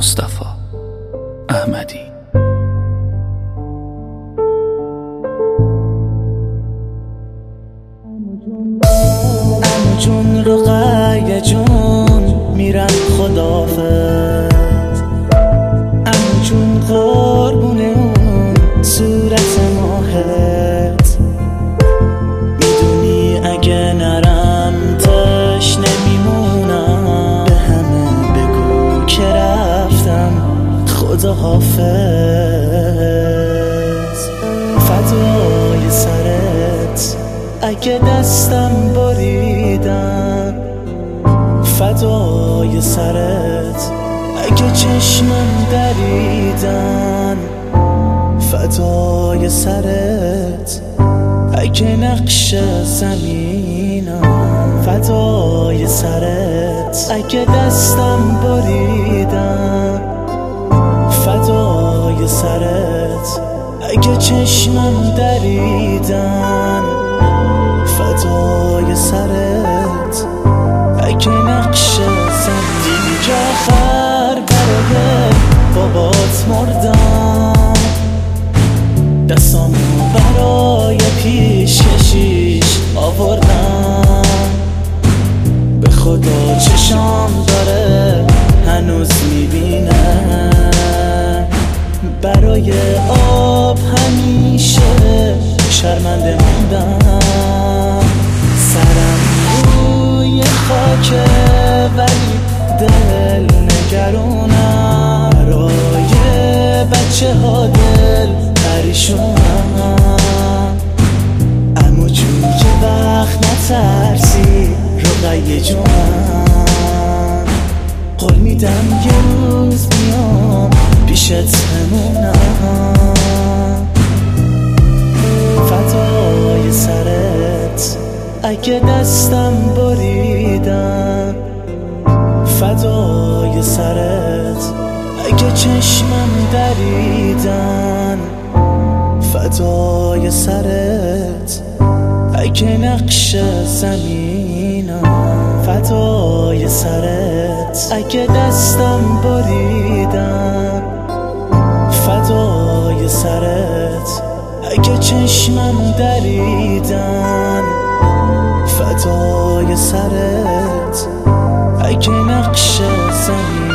مصطفی احمدی. عمو جون رقیه جون میرم خدافظ. عمو جون قربون اون صورت ماهت، میدونی اگه نرم تش نمیمونم. به همه بگو که رفتم خدا حافظ. فدای سرت اگه دستم بریدم، فدای سرت اگه چشمم دریدن، فدای سرت اگه نقش زمینم، فدای سرت اگه دستم بریدم، فدای سرت اگه چشمم دریدن، فدای سرت اگه نقش زمین. دیدی که آخر برای بابات مردم، دستامو برای پیش کشیش آوردم. به خدا چشام داره هنوز میبینه، برای آب همیشه شرمنده موندم. سرم روی خاکه ولی دل نگرونم، برای بچه ها دل پریشونم. عمو جون یه وقت نترسی رقیه جونم، قول میدم یه روز بیام پیشت بمونم. فدای سرت اگه دستم بریدم، فدای سرت اگه چشمم دریدن، فدای سرت اگه نقش زمینم، فدای سرت اگه دستم بریدم، فدای سرت اگه چشمم دریدن، فدای سرت اگه نقش زمین.